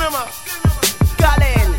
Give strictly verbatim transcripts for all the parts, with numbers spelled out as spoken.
Kalel.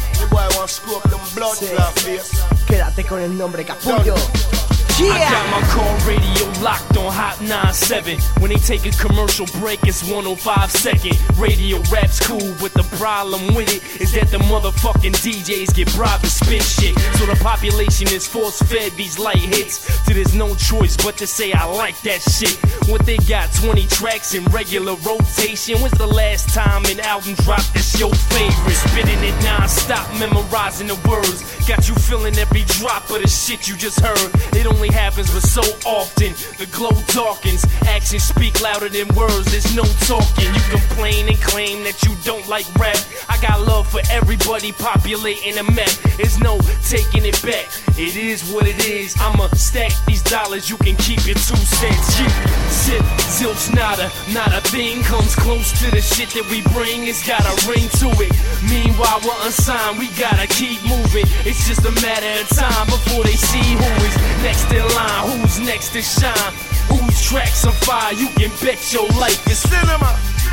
Sí. Quédate con el nombre, capullo. Yeah. I got my car radio locked on Hot nine seven. When they take a commercial break, it's one oh five second. Radio rap's cool, but the problem with it is that the motherfucking D Js get bribed to spit shit. So the population is force-fed these light hits. So there's no choice but to say I like that shit. What they got, twenty tracks in regular rotation. When's the last time an album dropped that's your favorite? Spitting it non-stop, memorizing the words. Got you feeling every drop of the shit you just heard. It only happens but so often. The glow darkens, actions speak louder than words. There's no talking. You complain and claim that you don't like rap. I got love for everybody populating the map. There's no taking it back. It is what it is. I'ma stack these dollars. You can keep your two cents. You sip, zilch, nada, not a thing comes close to the shit that we bring. It's got a ring to it. Meanwhile we're unsigned. We gotta keep moving. It's just a matter of time before they see who is next in line, who's next to shine, whose tracks on fire. You can bet your life is cinema.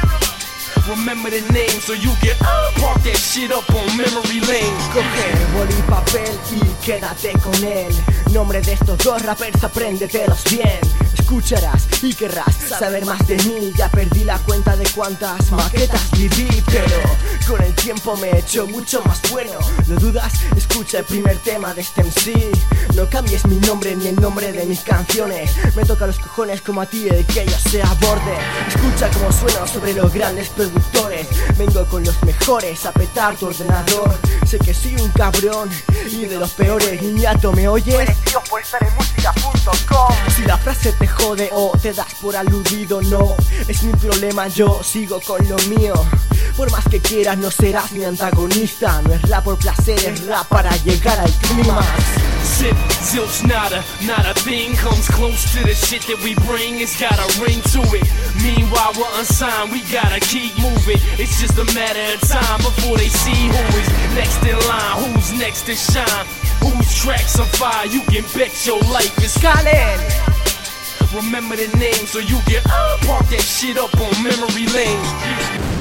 Remember the name so you can uh, park that shit up on memory lane. Coge boli y papel y quédate con él. Nombre de estos dos rappers, apréndetelos bien. Escucharás y querrás saber más de mí. Ya perdí la cuenta de cuántas maquetas viví, pero con el tiempo me he hecho mucho más bueno. ¿No dudas? Escucha el primer tema de este M C. No cambies mi nombre ni el nombre de mis canciones. Me toca los cojones como a ti el que yo sea borde. Escucha cómo sueno sobre los grandes productores. Vengo con los mejores a petar tu ordenador. Sé que soy un cabrón y de los peores. Niñato, ¿me oyes? Tío, por estar en música punto com. Si la frase te jode o te das por aludido, no es mi problema, yo sigo con lo mío. Por más que quieras no serás mi antagonista. No es rap por placer, es rap para llegar al clímax. Sip, zilch, nada, not a thing comes close to the shit that we bring. It's got a ring to it. Meanwhile we're unsigned, we gotta keep moving. It's just a matter of time before they see who is next in line, who's next to shine, whose tracks on fire. You can bet your life is Kalel. Remember the name so you can uh, park that shit up on memory lane.